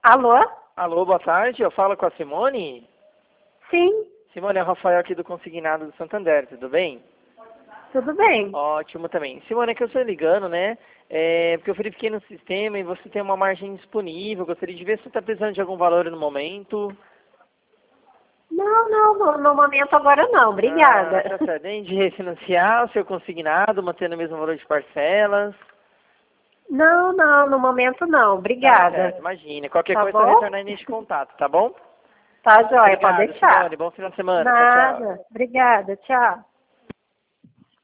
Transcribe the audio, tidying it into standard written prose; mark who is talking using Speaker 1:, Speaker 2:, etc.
Speaker 1: Alô?
Speaker 2: Alô, boa tarde. Eu falo com a Simone.
Speaker 1: Sim,
Speaker 2: Simone, é o Rafael aqui do Consignado do Santander, tudo bem?
Speaker 1: tudo bem.
Speaker 2: Ótimo também. Simone, é que eu estou ligando, né? Porque eu verifiquei no sistema e você tem uma margem disponível. Gostaria de ver se você está precisando de algum valor no momento.
Speaker 1: No momento agora não,
Speaker 2: Ah,
Speaker 1: obrigada.
Speaker 2: tá certo. Nem de refinanciar o seu consignado, mantendo o mesmo valor de parcelas.
Speaker 1: No momento não,
Speaker 2: Tá
Speaker 1: obrigada.
Speaker 2: certo, imagina. Qualquer
Speaker 1: Tá
Speaker 2: coisa, eu
Speaker 1: bom?
Speaker 2: retornar neste contato, tá bom?
Speaker 1: Tá joia, pode
Speaker 2: Obrigado,
Speaker 1: deixar.
Speaker 2: Simone. Bom final de semana. Tchau, tchau.
Speaker 1: Nada, obrigada, tchau.